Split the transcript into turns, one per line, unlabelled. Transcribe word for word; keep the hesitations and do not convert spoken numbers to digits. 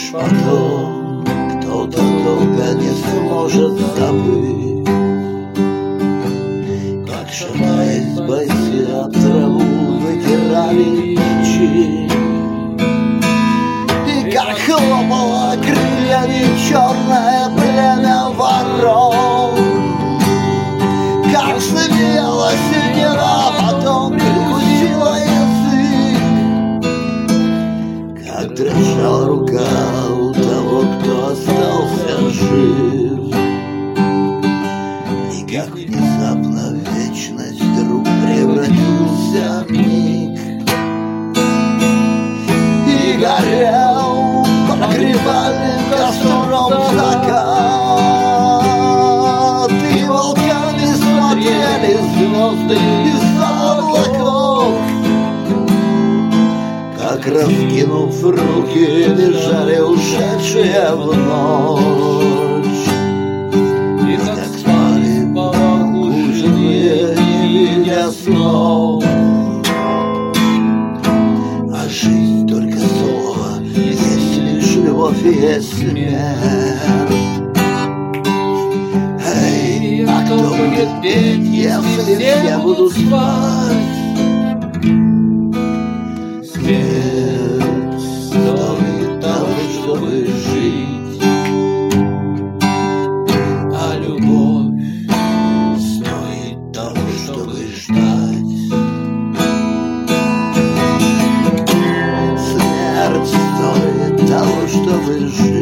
лишь потом кто-то долго не сможет забыть, как, шатаясь, бойцы об траву вытирали мечи, и как хлопало крыльями черное племя ворон, как шевелилась снега, а потом прикусила язык, как дрожала рука у того, кто остался жив, и как внезапно вечность вдруг превратился в миг, и горел погребальным костром закат, и волками смотрели звезды из-за облаков, как, раскинув руки, лежали ушедшие в ночь, и как спали покушенные, не видя снов. А жизнь только слово, есть лишь любовь и есть смерть. Эй, а кто будет петь, если все будут спать? Смерть стоит того, чтобы жить, а любовь стоит того, чтобы ждать. Смерть стоит того, чтобы жить,